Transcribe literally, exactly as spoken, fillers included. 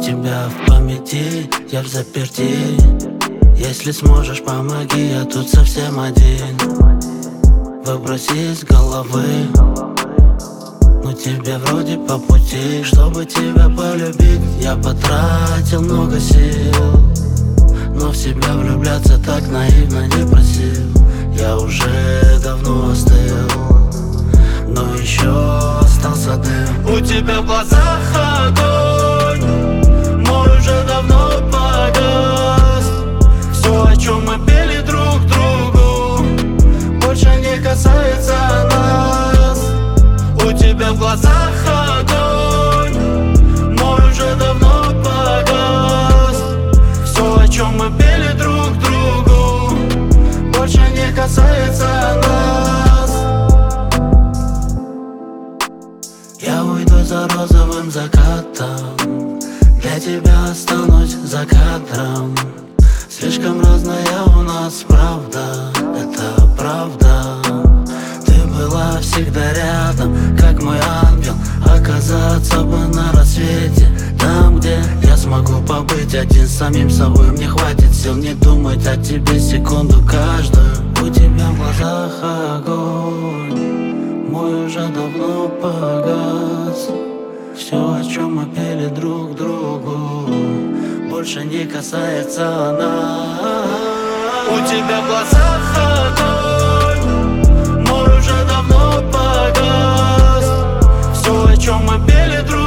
тебя в памяти, я в заперти. Если сможешь, помоги, я тут совсем один. Выброси из головы, ну тебе вроде по пути. Чтобы тебя полюбить, я потратил много сил, но в себя влюбляться так наивно не просил. Я уже давно остыл, но еще остался дым. У тебя в глазах огонь, мой уже давно погас. Все, о чем мы пели друг другу, больше не касается нас. У тебя в глазах огонь, мой уже давно погас. Все, о чем мы пели друг другу, больше не касается нас. Я уйду за розовым закатом, для тебя останусь за кадром. Слишком разная у нас правда, это правда. Ты была всегда рядом, как мой ангел. Оказаться бы на рассвете, там, где я смогу побыть один с самим собой. Мне хватит сил не думать о тебе секунду каждую. У тебя в глазах огонь, мой уже давно погас. Все, о чем мы пели друг другу, больше не касается нас. У тебя в глазах огонь, мой уже давно погас. Все, о чем мы пели друг другу,